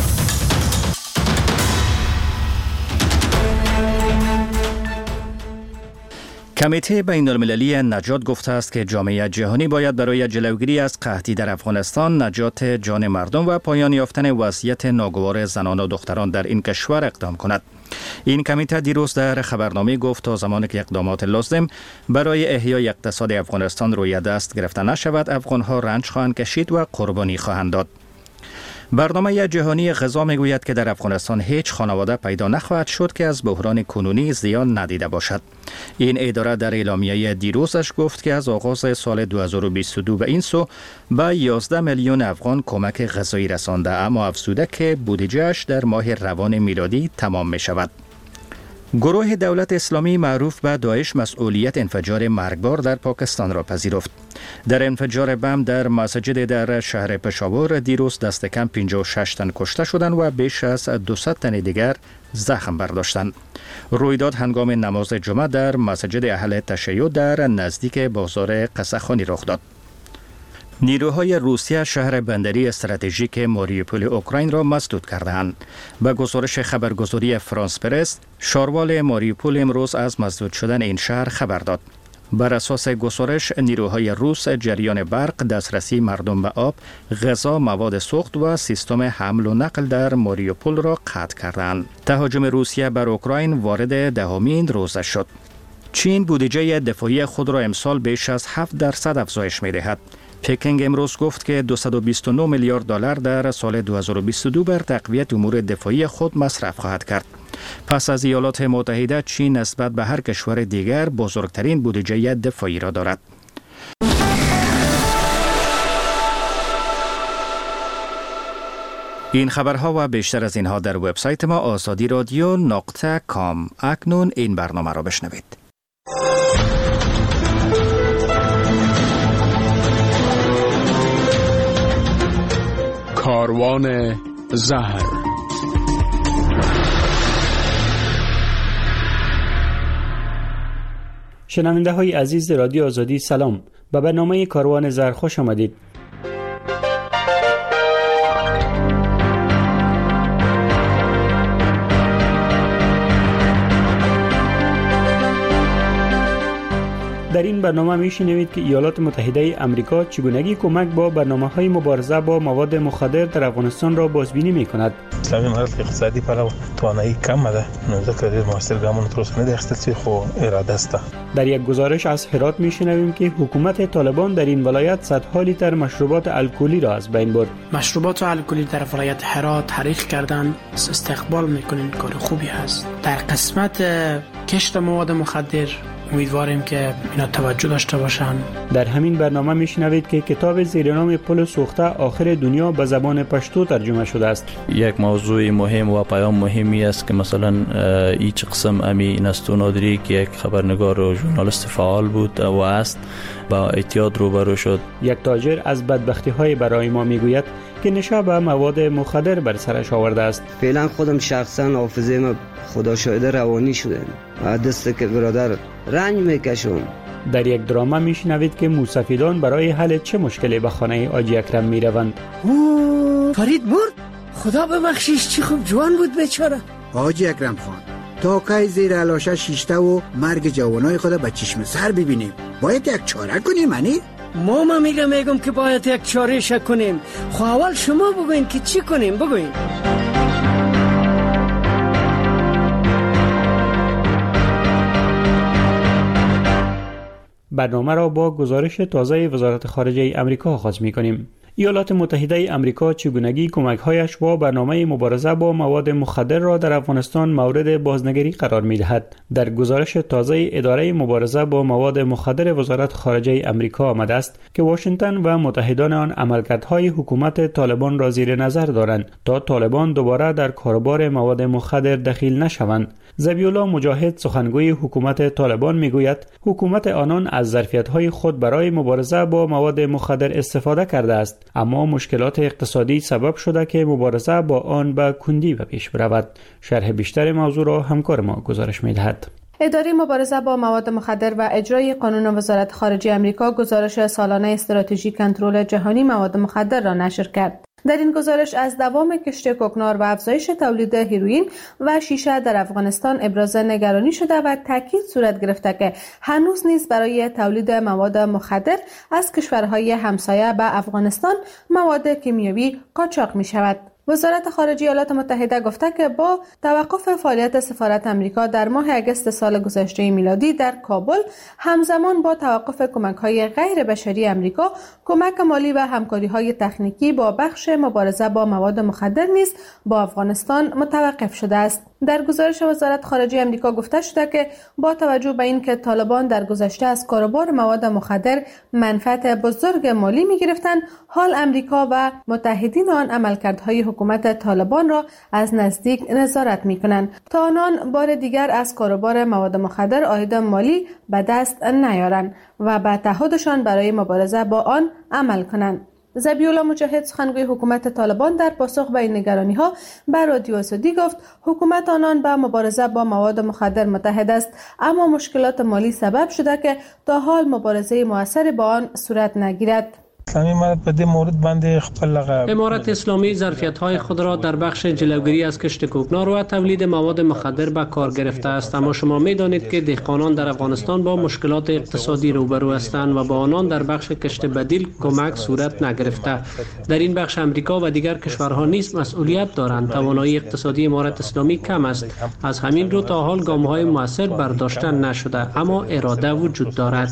کمیته بین المللی نجات گفته است که جامعه جهانی باید برای جلوگیری از قحطی در افغانستان، نجات جان مردم و پایان یافتن وضعیت ناگوار زنان و دختران در این کشور اقدام کند. این کمیته دیروز در خبرنامه گفت تا زمانی که اقدامات لازم برای احیای اقتصاد افغانستان روی دست گرفته نشود، افغانها رنج خواهند کشید و قربانی خواهند داد. برنامه جهانی غذا میگوید که در افغانستان هیچ خانواده پیدا نخواهد شد که از بحران کنونی زیان ندیده باشد. این اداره در اعلامیه دیروزش گفت که از آغاز سال دو هزار و بیست و دو به این سو به یازده میلیون افغان کمک غذایی رسانده، اما افزوده که بودجه‌اش در ماه روان میلادی تمام می شود. گروه دولت اسلامی معروف به داعش مسئولیت انفجار مرگبار در پاکستان را پذیرفت. در انفجار بم در مسجد در شهر پشاور دیروز دست کم پنجاه و شش تن کشته شدند و بیش از دویست تن دیگر زخم برداشتند. رویداد هنگام نماز جمعه در مسجد اهل تشیع در نزدیک بازار قصه‌خانی رخ داد. نیروهای روسیه شهر بندری استراتژیک ماریوپول اوکراین را مسدود کردند. به گزارش خبرگزاری فرانس پرس، شاروال ماریوپول امروز از مسدود شدن این شهر خبر داد. بر اساس گزارش، نیروهای روس جریان برق، دسترسی مردم به آب، غذا، مواد سوخت و سیستم حمل و نقل در ماریوپول را قطع کردند. تهاجم روسیه بر اوکراین وارد دهمین روز شد. چین بودجه دفاعی خود را امسال بیش از هفت درصد افزایش می‌دهد. پکینگ امروز گفت که دویست و بیست و نه میلیارد دلار در سال دو هزار و بیست و دو بر تقویت امور دفاعی خود مصرف خواهد کرد. پس از ایالات متحده، چین نسبت به هر کشور دیگر بزرگترین بودجه دفاعی را دارد. این خبرها و بیشتر از اینها در وبسایت ما آزادی رادیو نقطه کام. اکنون این برنامه را بشنوید. کاروان زهر. شنونده های عزیز رادیو آزادی سلام. به برنامه کاروان زهر خوش آمدید. در این برنامه میشنوید که ایالات متحده آمریکا چگونگی کمک با برنامه‌های مبارزه با مواد مخدر در افغانستان را بازبینی می‌کند. اسلامی امارات اقتصادی پلو توانایی کم ده، نو ځکه د موثر ګامونو تر اوسه نه دی اخیستل شوی، خو اراده است. در یک گزارش از هرات میشنویم که حکومت طالبان در این ولایت صدها لیتر مشروبات الکلی را از بین برد. مشروبات الکلی در ولایت هرات تحریق کردن استقبال می‌کنیم، کار خوبی است. در قسمت کشت مواد مخدر امیدواریم که اینا توجه داشته باشن. در همین برنامه میشنوید که کتاب زیرنام پل سوخته آخر دنیا به زبان پشتو ترجمه شده است. یک موضوع مهم و پیام مهمی است که مثلا ایچ قسم امی نستو نادری که یک خبرنگار و ژورنالیست فعال بود و است با اعتیاد روبرو شد. یک تاجر از بدبختی های برای ما میگوید که نشه به مواد مخدر بر سرش آورده است. فعلا خودم شخصا حافظه ما خدا شاهده روانی شده و دست که برادر رنج میکشم. در یک دراما میشنوید که موسفیدان برای حل چه مشکلی به خانه حاجی اکرم میروند. اوه فرید مرد، خدا ببخشیش چی خوب جوان بود بیچاره. حاجی اکرم خان تا که زیر علاشه شیشته و مرگ جوانای خود به چشم سر ببینیم. باید یک چاره کنیم. منی ما ما میگم میگم که باید یک چاره شک کنیم. خب اول شما بگوین که چی کنیم. بگوین. برنامه را با گزارش تازه وزارت خارجه امریکا آغاز می‌کنیم. ایالات متحده امریکا چگونگی کمک‌هایش با برنامه مبارزه با مواد مخدر را در افغانستان مورد بازنگری قرار می‌دهد. در گزارش تازه اداره مبارزه با مواد مخدر وزارت خارجه امریکا آمده است که واشنگتن و متحدان آن عملکردهای حکومت طالبان را زیر نظر دارند تا طالبان دوباره در کاروبار مواد مخدر دخیل نشوند. ذبیح‌الله مجاهد سخنگوی حکومت طالبان میگوید حکومت آنان از ظرفیت‌های خود برای مبارزه با مواد مخدر استفاده کرده است، اما مشکلات اقتصادی سبب شده که مبارزه با آن به کندی به پیش برود. شرح بیشتر موضوع را همکار ما گزارش می‌دهد. اداره مبارزه با مواد مخدر و اجرای قانون وزارت خارجه امریکا گزارش سالانه استراتژی کنترل جهانی مواد مخدر را نشر کرد. در این گزارش از دوام کشت کوکنار و افزایش تولید هیروئین و شیشه در افغانستان ابراز نگرانی شده و تاکید صورت گرفته که هنوز نیز برای تولید مواد مخدر از کشورهای همسایه به افغانستان مواد کیمیایی قاچاق می شود. وزارت خارجه ایالات متحده گفته که با توقف فعالیت سفارت امریکا در ماه اگست سال گذشته میلادی در کابل، همزمان با توقف کمک‌های غیر بشری امریکا، کمک مالی و همکاری‌های تکنیکی با بخش مبارزه با مواد مخدر نیز با افغانستان متوقف شده است. در گزارش وزارت خارجه امریکا گفته شده که با توجه به اینکه طالبان در گذشته از کاروبار مواد مخدر منفعت بزرگ مالی می‌گرفتند، حال امریکا و متحدین آن عملکردهای حکومت طالبان را از نزدیک نظارت می‌کنند تا آنان بار دیگر از کاروبار مواد مخدر عاید مالی به دست نیارند و به تعهدشان برای مبارزه با آن عمل کنند. ذبیح‌الله مجاهد سخنگوی حکومت طالبان در پاسخ به این نگرانی‌ها به رادیو آزادی گفت حکومت آنان به مبارزه با مواد مخدر متحد است، اما مشکلات مالی سبب شده که تا حال مبارزه مؤثر با آن صورت نگیرد. امارت اسلامی ظرفیت‌های خود را در بخش جلوگیری از کشت کوکنار و تولید مواد مخدر به کار گرفته است، اما شما می‌دانید که دهقانان در افغانستان با مشکلات اقتصادی روبرو هستند و با آنان در بخش کشت بدیل کمک صورت نگرفته. در این بخش امریکا و دیگر کشورها نیز مسئولیت دارند. توانایی اقتصادی امارت اسلامی کم است، از همین رو تا حال گام‌های مؤثر برداشته نشده، اما اراده وجود دارد.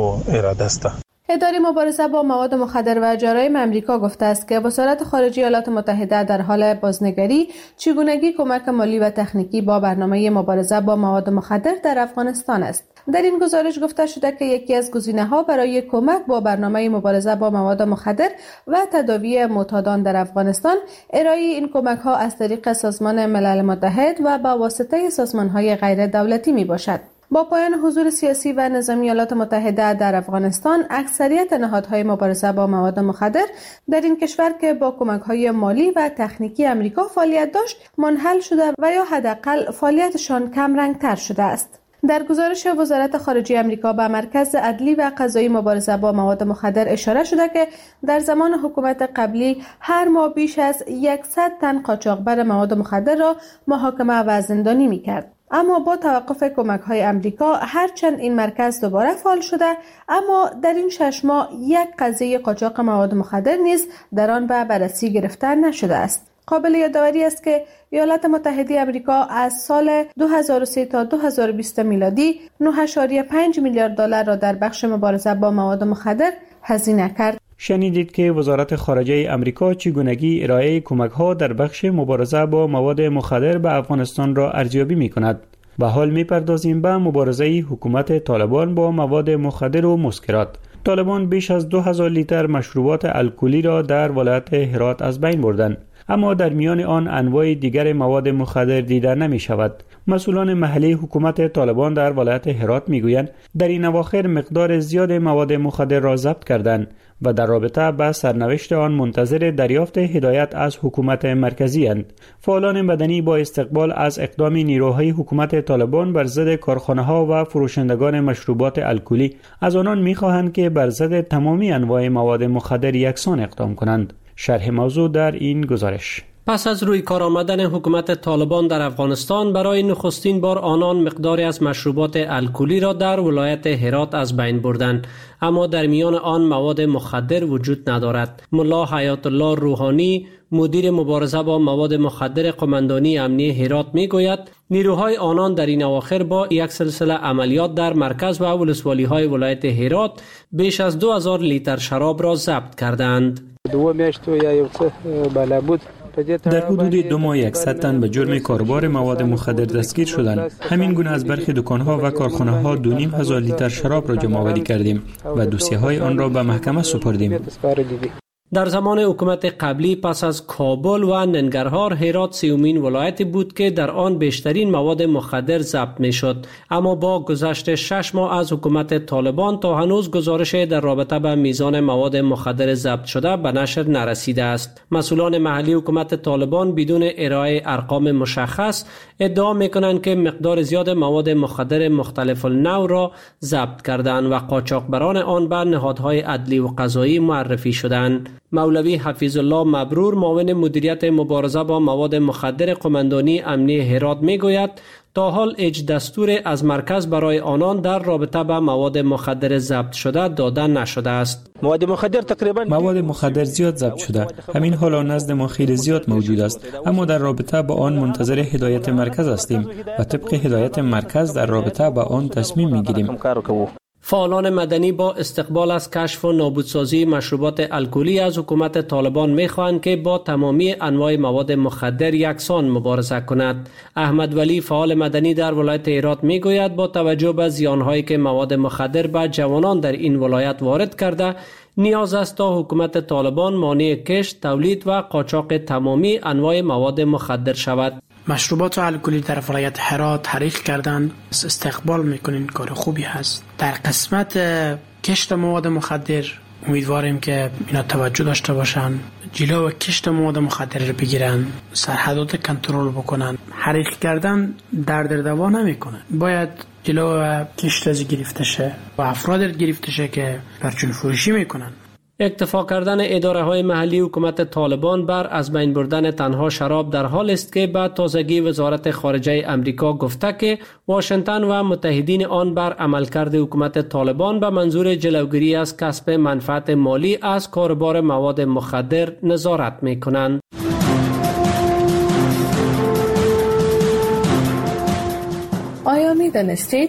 اداره مبارزه با مواد مخدر و جرایم امریکا گفته است که وزارت خارجه ایالات متحده در حال بازنگری چگونگی کمک مالی و تکنیکی با برنامه مبارزه با مواد مخدر در افغانستان است. در این گزارش گفته شده که یکی از گزینه‌ها برای کمک با برنامه مبارزه با مواد مخدر و تداوی معتادان در افغانستان ارائه این کمک‌ها از طریق سازمان ملل متحد و با واسطه سازمان‌های غیر دولتی میباشد. با پایان حضور سیاسی و نظامی ایالات متحده در افغانستان، اکثریت نهادهای مبارزه با مواد مخدر در این کشور که با کمک‌های مالی و تکنیکی امریکا فعالیت داشت، منحل شده و یا حداقل فعالیتشان کم رنگ‌تر شده است. در گزارش وزارت خارجه امریکا به مرکز عدلی و قضایی مبارزه با مواد مخدر اشاره شده که در زمان حکومت قبلی هر ماه بیش از صد تن قاچاقبر مواد مخدر را محاکمه و زندانی می‌کرد. اما با توقف کمک‌های امریکا هرچند این مرکز دوباره فعال شده، اما در این شش ماه یک قضیه قاچاق مواد مخدر نیز در آن به بررسی گرفته نشده است. قابل یادآوری است که ایالات متحده آمریکا از سال دو هزار و سه تا دو هزار و بیست میلادی نه ممیز پنج میلیارد دلار را در بخش مبارزه با مواد مخدر هزینه کرد. شنیدید که وزارت خارجه امریکا چگونگی ارائه کمک‌ها در بخش مبارزه با مواد مخدر به افغانستان را ارزیابی می‌کند. به حال می‌پردازیم به مبارزه حکومت طالبان با مواد مخدر و مسکرات. طالبان بیش از دو هزار لیتر مشروبات الکلی را در ولایت هرات از بین بردند، اما در میان آن انواع دیگر مواد مخدر دیده نمی شود. مسئولان محلی حکومت طالبان در ولایت هرات میگویند در این اواخر مقدار زیاد مواد مخدر را ضبط کردند و در رابطه با سرنوشت آن منتظر دریافت هدایت از حکومت مرکزی اند. فعالان مدنی با استقبال از اقدام نیروهای حکومت طالبان بر ضد کارخانه‌ها و فروشندگان مشروبات الکلی از آنان می‌خواهند که بر ضد تمامی انواع مواد مخدر یکسان اقدام کنند. شرح موضوع در این گزارش. پس از روی کار آمدن حکومت طالبان در افغانستان برای نخستین بار آنان مقداری از مشروبات الکلی را در ولایت هرات از بین بردند، اما در میان آن مواد مخدر وجود ندارد. ملا حیات الله روحانی مدیر مبارزه با مواد مخدر قماندانی امنیه هرات می گوید نیروهای آنان در این اواخر با یک سلسله عملیات در مرکز و ولسوالی های ولایت هرات بیش از دو هزار لیتر شراب را ضبط کردند. دو میاشتو یا یو څه بالا بود در حدود دو ماه صد تن به جرم کاربار مواد مخدر دستگیر شدند. همین گونه از برخی دکانها و کارخانه ها دو نیم هزار لیتر شراب را جمع آوری کردیم و دوسیه های آن را به محکمه سپردیم. در زمان حکومت قبلی پس از کابل و ننگرهار هرات سیومین ولایتی بود که در آن بیشترین مواد مخدر ضبط می شد، اما با گذشت شش ماه از حکومت طالبان تا هنوز گزارش در رابطه با میزان مواد مخدر ضبط شده به نشر نرسیده است. مسئولان محلی حکومت طالبان بدون ارائه ارقام مشخص ادعا می کنند که مقدار زیاد مواد مخدر مختلف النوع را ضبط کردند و قاچاقبران آن به نهادهای عدلی و قضایی معرفی شدند. مولوی حفیظ الله مبرور معاون مدیریت مبارزه با مواد مخدر قماندانی امنیه هرات می گوید تا حال هیچ دستور از مرکز برای آنان در رابطه با مواد مخدر ضبط شده داده نشده است. مواد مخدر تقریبا مواد مخدر زیاد ضبط شده. همین حالا نزد ما خیلی زیاد موجود است، اما در رابطه با آن منتظر هدایت مرکز هستیم و طبق هدایت مرکز در رابطه با آن تصمیم می گیریم. فعالان مدنی با استقبال از کشف و نابودسازی مشروبات الکلی از حکومت طالبان می‌خواهند که با تمامی انواع مواد مخدر یکسان مبارزه کند. احمد ولی فعال مدنی در ولایت هرات می‌گوید با توجه به زیان‌هایی که مواد مخدر به جوانان در این ولایت وارد کرده، نیاز است تا حکومت طالبان مانع کشت، تولید و قاچاق تمامی انواع مواد مخدر شود. مشروبات الکلی در ولایت هرات تحریک کردن، استقبال میکنین، کار خوبی هست. در قسمت کشت مواد مخدر امیدواریم که اینا توجه داشته باشن، جلو کشت مواد مخدر رو بگیرن، سرحدات کنترل بکنن. حریق کردن درد دوا نمیکنه، باید جلو کشت از گرفته شه و افراد گرفته شه که پرچون فروشی میکنن. اکتفا کردن اداره های محلی حکومت طالبان بر از بین بردن تنها شراب در حال است که به تازگی وزارت خارجه امریکا گفته که واشنگتن و متحدین آن بر عملکرد حکومت طالبان به منظور جلوگیری از کسب منفعت مالی از کاربار مواد مخدر نظارت می کنند. آیا می دانستید؟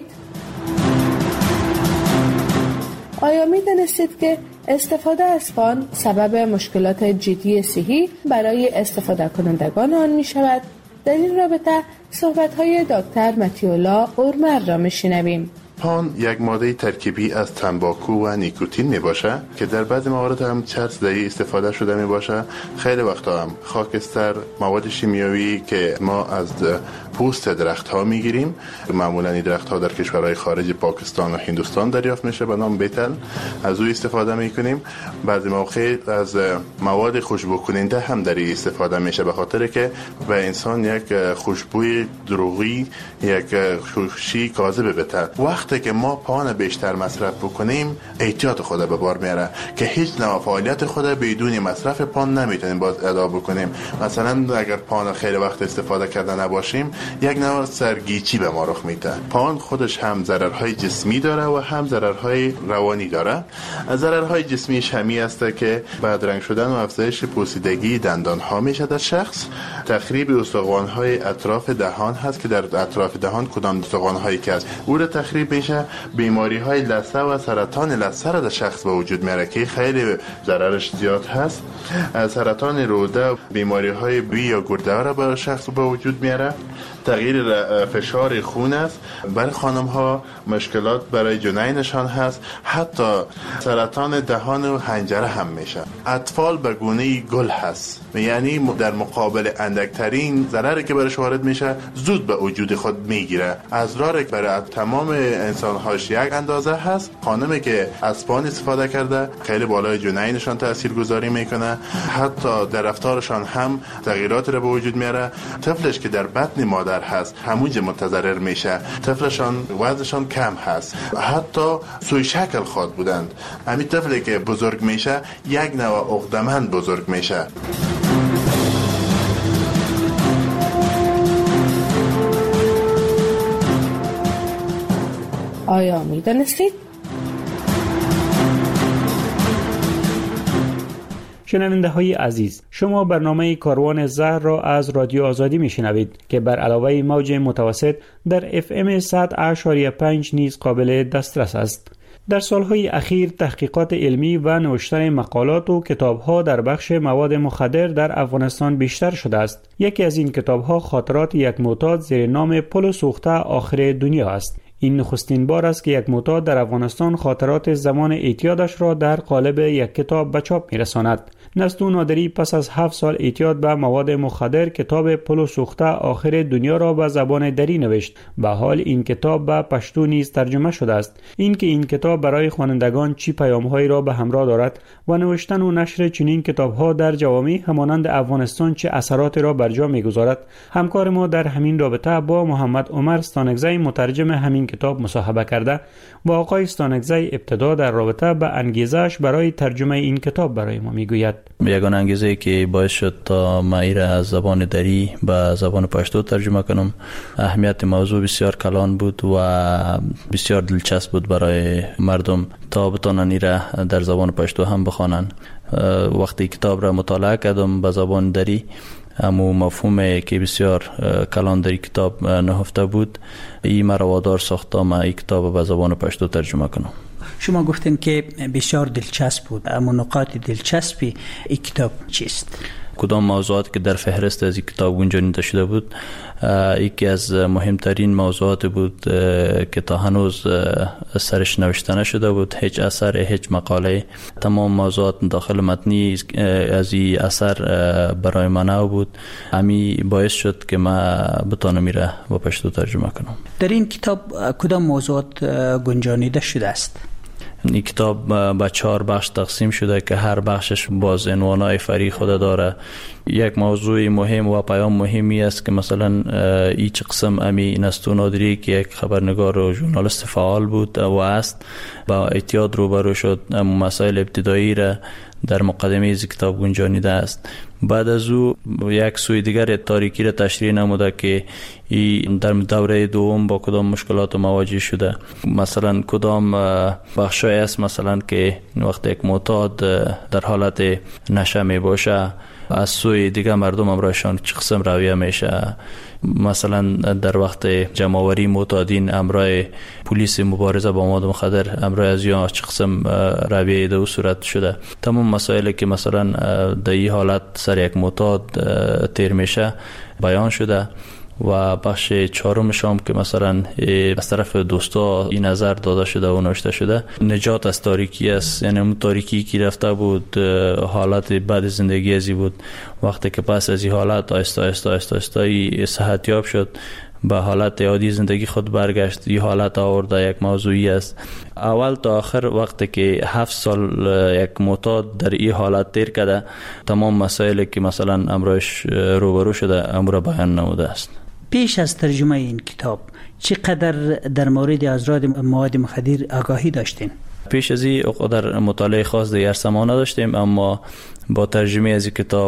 آیا می دانستید که استفاده از فان سبب مشکلات جدی صحی برای استفاده کنندگان آن می شود؟ در این رابطه صحبت های دکتر متیولا اورمر را می شنویم. پان یک ماده ترکیبی از تنباکو و نیکوتین می باشه که در بعضی موارد هم چرس دهی استفاده شده می باشه. خیلی وقتا هم خاکستر، مواد شیمیایی که ما از پوست درخت ها می گیریم، معمولا این درخت ها در کشورهای خارج پاکستان و هندوستان دریافت میشه به نام بیتل، از او استفاده می کنیم. بعضی موقع از مواد خوشبو کننده هم در این استفاده میشه به خاطر که به انسان یک خوشبوی دروغی، یک خوشی کاذب بده. وقتی که ما پان بیشتر مصرف بکنیم احتیاط خود به بار میاره که هیچ نوع فعالیت خود بدون مصرف پان نمیتونیم باز ادا بکنیم. مثلا اگر پان خیلی وقت استفاده کرده نباشیم یک نوع سرگیچی به ما رخ میده. پان خودش هم ضررهای جسمی داره و هم ضررهای روانی داره. از ضررهای جسمیش همی است که بدرنگ شدن و افزایش پوسیدگی دندان ها میشه در شخص. تخریب استخوان های اطراف دهان هست که در اطراف دهان کدام استخوان هایی که هست او را تخریب میشه. بیماری های لثه و سرطان لثه را در شخص به وجود میاره که خیلی ضررش زیاد هست. سرطان روده، بیماری های بی یا گرده را به شخص به وجود میاره. تغییر فشار خون است. برای خانم ها مشکلات برای جنینشان هست. حتی سرطان دهان و حنجره هم میشه. اطفال به گونه گل هست، یعنی در مقابل اندکترین ضرری که برش وارد میشه زود به وجود خود میگیره. ازرار برای تمام انسان هاش یک اندازه هست. خانمی که از پان استفاده کرده خیلی بالای جنینشان تأثیر گذاری میکنه، حتی در رفتارشان هم تغییرات رو به وجود میاره. طفلش که در بطن مادر هست همونجا متضرر میشه. طفلشان وزنشان کم هست، حتی سوی شکل خود بودند. همین طفلی که بزرگ میشه یک نوع عقده‌مند بزرگ میشه. آیا می دانستید؟ شنونده های عزیز، شما برنامه کاروان زهر را از رادیو آزادی می شنوید که بر علاوه موج متوسط در اف ام صد و پنج نیز قابل دسترس است. در سالهای اخیر تحقیقات علمی و نوشتن مقالات و کتاب‌ها در بخش مواد مخدر در افغانستان بیشتر شده است. یکی از این کتاب‌ها خاطرات یک معتاد زیر نام پل سوخته آخر دنیا است. این نخستین بار است که یک معتاد در افغانستان خاطرات زمان اعتیادش را در قالب یک کتاب به چاپ می‌رساند. نستو نادری پس از هفت سال اعتیاد به مواد مخدر کتاب پل سوخته آخر دنیا را به زبان دری نوشت. به حال این کتاب به پشتو نیز ترجمه شده است. این که این کتاب برای خوانندگان چی پیام‌هایی را به همراه دارد و نوشتن و نشر چنین کتاب‌ها در جوامع همانند افغانستان چه اثرات را بر جا می‌گذارد، همکار ما در همین رابطه با محمد عمر ستانکزی مترجم همین کتاب مصاحبه کرده و آقای ستانکزی ابتدا در رابطه به انگیزه‌اش برای ترجمه این کتاب برای ما میگوید. یگانه انگیزه که باعث شد تا ما را از زبان دری به زبان پشتو ترجمه کنم، اهمیت موضوع بسیار کلان بود و بسیار دلچسب بود برای مردم تا بتونن ایره در زبان پشتو هم بخوانند. وقتی کتاب را مطالعه کردم به زبان دری، اما مفهومی که بسیار کلان در کتاب نهفته بود، این مرا وادار ساخت تا ما این کتاب به زبان پشتو ترجمه کنم. شما گفتین که بسیار دلچسب بود، اما نکات دلچسبی این کتاب چیست؟ کدام موضوعات که در فهرست از این کتاب گنجانیده شده بود، یکی از مهمترین موضوعات بود که تا هنوز سرش نوشته نشده بود، هیچ اثر، هیچ مقاله، تمام موضوعات داخل متنی از این اثر برای من نو بود. امی باعث شد که ما بتانم میره با پشتو ترجمه کنم. در این کتاب کدام موضوعات گنجانیده شده است؟ این کتاب به چهار بخش تقسیم شده که هر بخشش باز عنوانای فری خود داره. یک موضوع مهم و پیام مهمی است که مثلا ایچ قسم امی نستو نادری که یک خبرنگار و ژورنالیست فعال بود و است با اعتیاد روبرو شد، اما مسائل ابتدایی را در مقدمه از کتاب گنجانیده است. بعد از او یک سوی دیگر تاریکی را تشریح نموده که ای در دوره دوم با کدام مشکلات مواجه شده. مثلا کدام بخشای است مثلا که وقتی یک معتاد در حالت نشه می باشه، از سوی دیگر مردم امرایشان چه قسم رویه میشه. مثلا در وقت جمع‌آوری معتادین امرای پلیس مبارزه با مواد مخدر امرای از یا چه قسم رویه در صورت شده. تمام مسائلی که مثلا در این حالت سر یک معتاد تیر میشه بیان شده. و بخش چهارمش هم که مثلا از طرف دوستا این نظر داده شده و نوشته شده، نجات از تاریکی است. یعنی اون تاریکی که رفته بود حالت بعد زندگی ازی بود، وقتی که پس از این حالت آهسته آهسته آهسته آهسته صحت یاب شد، به حالت عادی زندگی خود برگشت. این حالت آورده یک موضوعی است. اول تا آخر وقتی که هفت سال یک معتاد در این حالت تیر کرده، تمام مسائلی که مثلا امروش روبرو شده امر بیان نموده است. پیش از ترجمه این کتاب چقدر در مورد اضرار مواد مخدر آگاهی داشتین؟ پیش از این در مطالعه خاص دیگر سما نداشتیم، اما با ترجمه از این کتاب